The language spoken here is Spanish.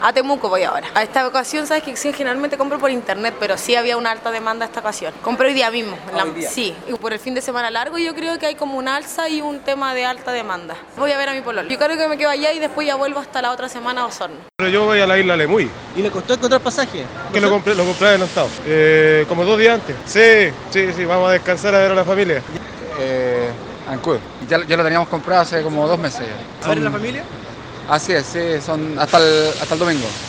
A Temuco voy ahora. A esta ocasión, sabes que sí, generalmente compro por internet, pero sí había una alta demanda esta ocasión. Compré hoy día mismo. Hoy día. Sí, y por el fin de semana largo yo creo que hay como un alza y un tema de alta demanda. Voy a ver a mi pololo. Yo creo que me quedo allá y después ya vuelvo hasta la otra semana a Osorno. Pero yo voy a la isla Lemuy. ¿Y le costó encontrar pasaje? Que lo compré adelantado. Como 2 días antes. Sí, vamos a descansar a ver a la familia. Ancud. Ya lo teníamos comprado hace como 2 meses. ¿A ver a la familia? Así es, sí, son hasta el domingo.